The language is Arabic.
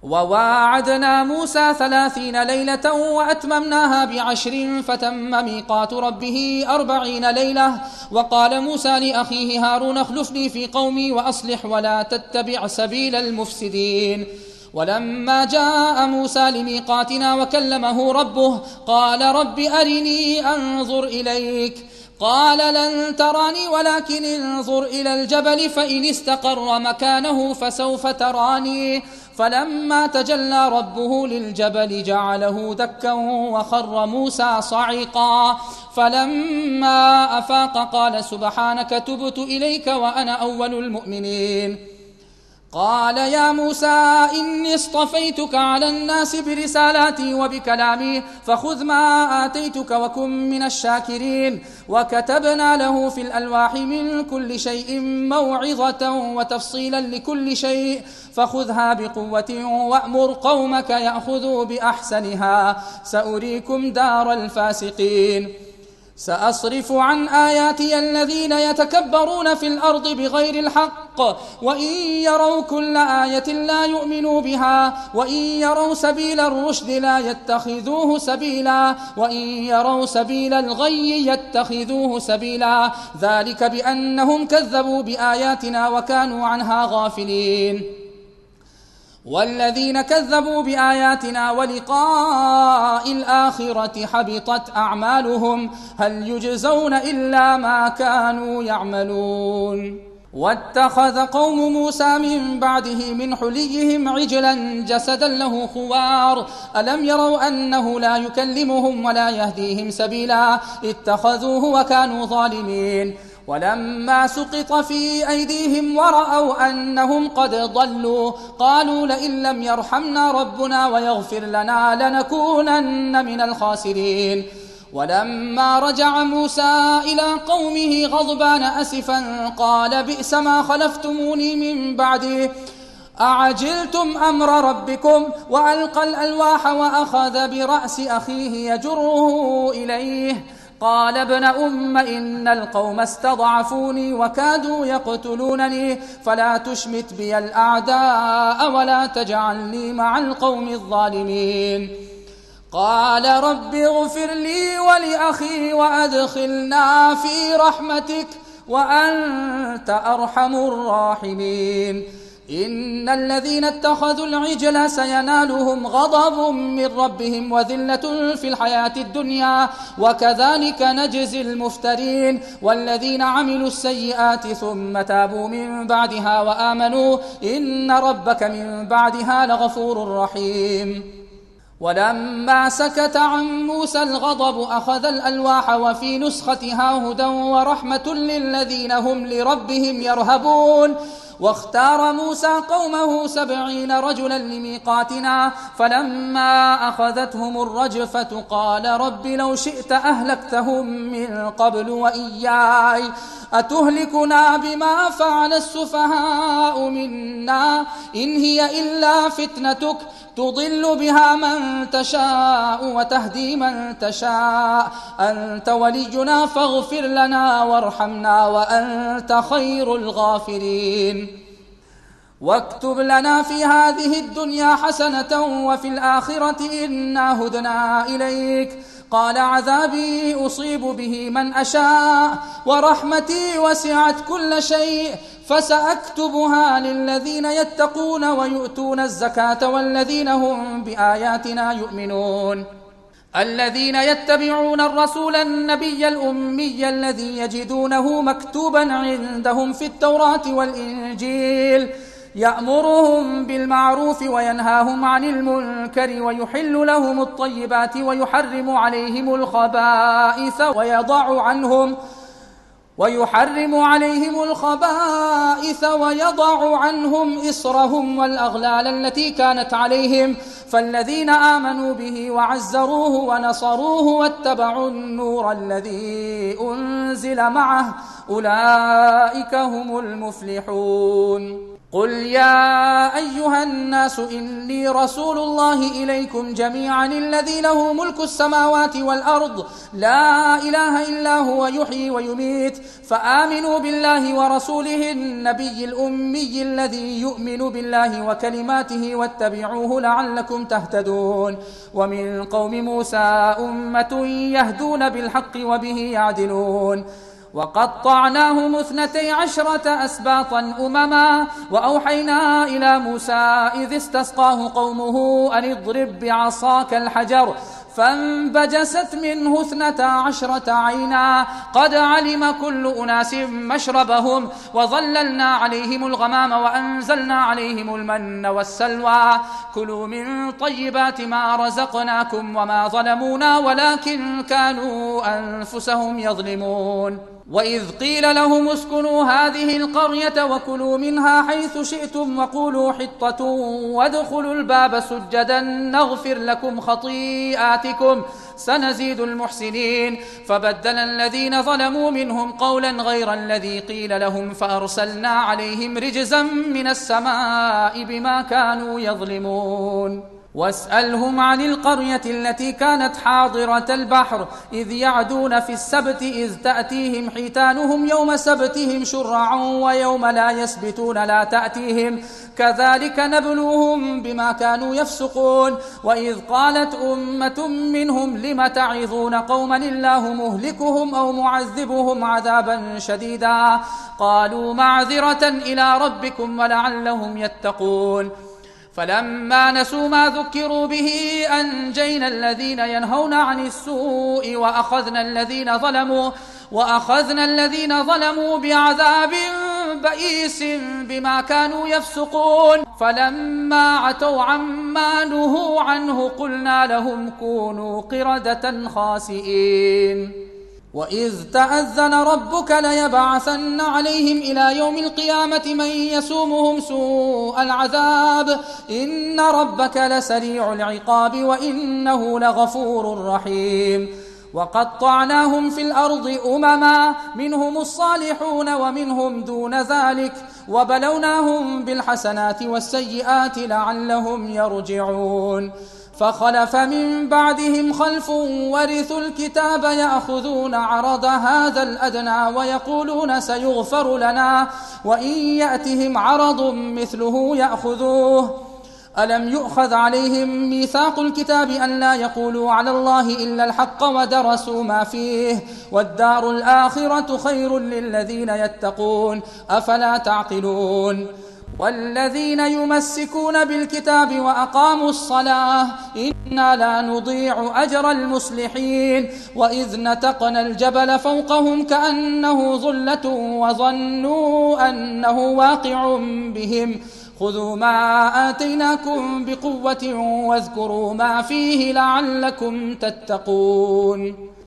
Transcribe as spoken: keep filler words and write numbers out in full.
وواعدنا موسى ثلاثين ليلة وأتممناها بعشر فتم ميقات ربه أربعين ليلة. وقال موسى لأخيه هارون اخلفني في قومي وأصلح ولا تتبع سبيل المفسدين. ولما جاء موسى لميقاتنا وكلمه ربه قال رب أرني أنظر إليك. قال لن تراني ولكن انظر إلى الجبل فإن استقر مكانه فسوف تراني. فلما تجلى ربه للجبل جعله دكا وخر موسى صعقا. فلما أفاق قال سبحانك تبت إليك وأنا أول المؤمنين. قال يا موسى إني اصطفيتك على الناس برسالاتي وبكلامي فخذ ما آتيتك وكن من الشاكرين. وكتبنا له في الألواح من كل شيء موعظة وتفصيلا لكل شيء فخذها بقوة وأمر قومك يأخذوا بأحسنها سأريكم دار الفاسقين. سأصرف عن آياتي الذين يتكبرون في الأرض بغير الحق وإن يروا كل آية لا يؤمنوا بها وإن يروا سبيل الرشد لا يتخذوه سبيلا وإن يروا سبيل الغي يتخذوه سبيلا ذلك بأنهم كذبوا بآياتنا وكانوا عنها غافلين. والذين كذبوا بآياتنا ولقاء الآخرة حبطت أعمالهم هل يجزون إلا ما كانوا يعملون. واتخذ قوم موسى من بعده من حليهم عجلا جسدا له خوار ألم يروا أنه لا يكلمهم ولا يهديهم سبيلا اتخذوه وكانوا ظالمين. ولما سقط في أيديهم ورأوا أنهم قد ضلوا قالوا لئن لم يرحمنا ربنا ويغفر لنا لنكونن من الخاسرين. ولما رجع موسى إلى قومه غضبان أسفا قال بئس ما خلفتموني من بعدي أعجلتم أمر ربكم وألقى الألواح وأخذ برأس أخيه يجره إليه قال ابن أم إن القوم استضعفوني وكادوا يقتلونني فلا تشمت بي الأعداء ولا تجعلني مع القوم الظالمين. قال رب اغفر لي ولأخي وأدخلنا في رحمتك وأنت أرحم الراحمين. إن الذين اتخذوا العجل سينالهم غضب من ربهم وذلة في الحياة الدنيا وكذلك نجزي المفترين. والذين عملوا السيئات ثم تابوا من بعدها وآمنوا إن ربك من بعدها لغفور رحيم. ولما سكت عن موسى الغضب أخذ الألواح وفي نسختها هدى ورحمة للذين هم لربهم يرهبون. واختار موسى قومه سبعين رجلا لميقاتنا فلما أخذتهم الرجفة قال رب لو شئت أهلكتهم من قبل وإياي أتهلكنا بما فعل السفهاء منا إن هي إلا فتنتك تضل بها من تشاء وتهدي من تشاء أنت ولينا فاغفر لنا وارحمنا وأنت خير الغافرين. واكتب لنا في هذه الدنيا حسنة وفي الآخرة إنا هدنا إليك. قال عذابي أصيب به من أشاء ورحمتي وسعت كل شيء فسأكتبها للذين يتقون ويؤتون الزكاة والذين هم بآياتنا يؤمنون. الذين يتبعون الرسول النبي الأمي الذي يجدونه مكتوبا عندهم في التوراة والإنجيل يأمرهم بالمعروف وينهاهم عن المنكر ويحل لهم الطيبات ويحرم عليهم الخبائث ويضع عنهم ويحرم عليهم الخبائث ويضع عنهم إصرهم والأغلال التي كانت عليهم. فالذين آمنوا به وعزروه ونصروه واتبعوا النور الذي أنزل معه أولئك هم المفلحون. قل يا أيها الناس إني رسول الله إليكم جميعا الذي له ملك السماوات والأرض لا إله إلا هو يحيي ويميت فآمنوا بالله ورسوله النبي الأمي الذي يؤمن بالله وكلماته واتبعوه لعلكم تهتدون ومن قوم موسى أمة يهدون بالحق وبه يعدلون وقطعناهم اثنتي عشرة أسباطا أمما وأوحينا إلى موسى إذ استسقاه قومه أن اضرب بعصاك الحجر فانبجست منه اثنتا عشرة عينا قد علم كل أناس مشربهم وظللنا عليهم الغمام وأنزلنا عليهم المن والسلوى كلوا من طيبات ما رزقناكم وما ظلمونا ولكن كانوا أنفسهم يظلمون وإذ قيل لهم اسكنوا هذه القرية وكلوا منها حيث شئتم وقولوا حطة وادخلوا الباب سجدا نغفر لكم خطيئاتكم سنزيد المحسنين فبدل الذين ظلموا منهم قولا غير الذي قيل لهم فأرسلنا عليهم رجزا من السماء بما كانوا يظلمون واسألهم عن القرية التي كانت حاضرة البحر إذ يعدون في السبت إذ تأتيهم حيتانهم يوم سبتهم شرعا ويوم لا يسبتون لا تأتيهم كذلك نبلوهم بما كانوا يفسقون وإذ قالت أمة منهم لم تعظون قوما الله مهلكهم أو معذبهم عذابا شديدا قالوا معذرة إلى ربكم ولعلهم يتقون فلما نسوا ما ذكروا به أنجينا الذين ينهون عن السوء وأخذنا الذين ظلموا وأخذنا الذين ظلموا بعذاب بئيس بما كانوا يفسقون فلما عتوا عما نهوا عنه قلنا لهم كونوا قردة خاسئين وإذ تأذن ربك ليبعثن عليهم إلى يوم القيامة من يسومهم سوء العذاب إن ربك لسريع العقاب وإنه لغفور رحيم وقطعناهم في الأرض أمما منهم الصالحون ومنهم دون ذلك وبلوناهم بالحسنات والسيئات لعلهم يرجعون فخلف من بعدهم خلف ورثوا الكتاب يأخذون عرض هذا الأدنى ويقولون سيغفر لنا وإن يأتهم عرض مثله يأخذوه ألم يؤخذ عليهم ميثاق الكتاب أن لا يقولوا على الله إلا الحق ودرسوا ما فيه والدار الآخرة خير للذين يتقون أفلا تعقلون والذين يمسكون بالكتاب وأقاموا الصلاة إنا لا نضيع أجر المصلحين وإذ نتقنا الجبل فوقهم كأنه ظلة وظنوا أنه واقع بهم خذوا ما آتيناكم بقوة واذكروا ما فيه لعلكم تتقون